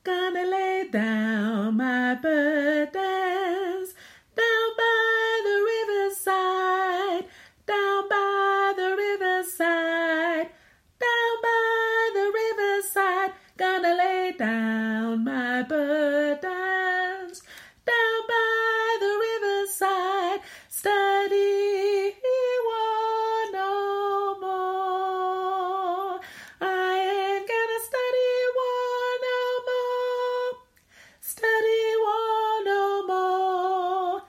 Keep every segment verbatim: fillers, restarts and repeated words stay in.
Gonna lay down my burdens down by the riverside, down by the riverside, down by the riverside. Gonna lay down my burdens down by the riverside. Study war no more. I ain't gonna study war no more. Study war no more.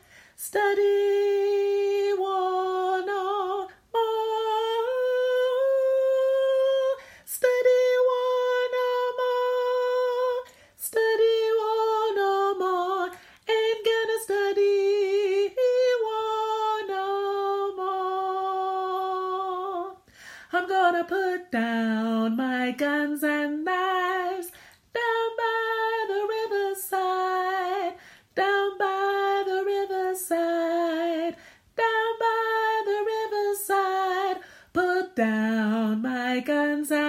Study war no more. Study war no more. Study war no more. Ain't gonna study war no more. I'm gonna put down my guns and knives down by the riverside, down by the riverside, down by the riverside. Put down my guns and